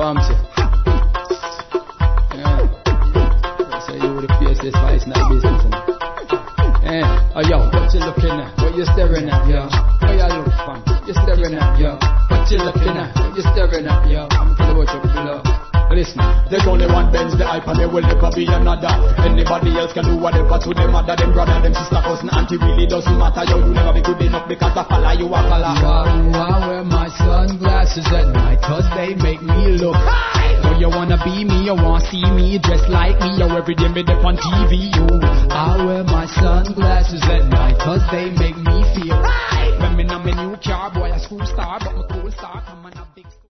I'm saying. Yeah. So you would face this vice in that business. Oh yo, what you looking at? What you staring at, yo? Where you look from? You staring at, yo? What you looking at? What you staring at, yo? I'm gonna tell you what you below. Listen, there's only one Benz, the hype, and there will never be another. Anybody else can do whatever to them mother, them brother, them sister, cousin, auntie. Really doesn't matter, yo. You never be good enough because I follow you, I follow. I wear my sunglasses at night, cause they make me look high. So you wanna be me, you wanna see me, dressed like me, yo, every day me up on TV, yo. I wear my sunglasses at night, cause they make me feel high.